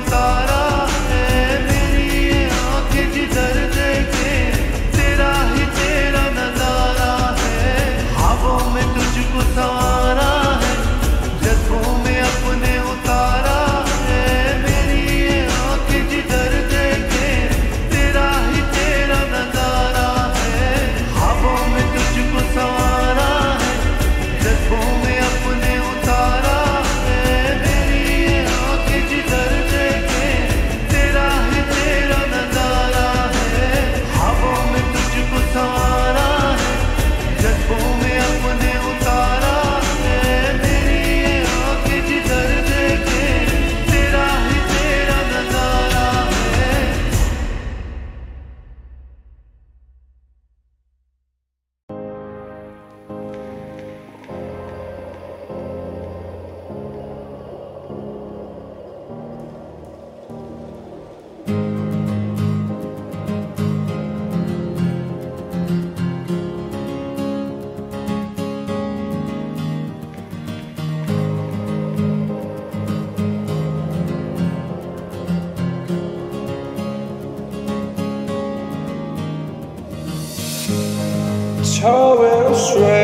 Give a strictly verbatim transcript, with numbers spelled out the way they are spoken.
उतारा है। मेरी ये आंखें जिधर देखे तेरा ही तेरा नजारा है। ख्वाबों में तुझको संवारा है, जज्बों में अपने उतारा है। मेरी ये आंखें जिधर देखे तेरा ही तेरा नजारा है। ख्वाबों में तुझको संवारा है, जज्बों में अपने उतारा है। मेरी ये आंखें जिधर देखे तेरा ही तेरा नजारा है। ख्वाबों में तुझको संवारा है, जज्बों में अपने उतारा है। मेरी ये आंखें जिधर देखे तेरा ही तेरा नजारा है। Towering strength.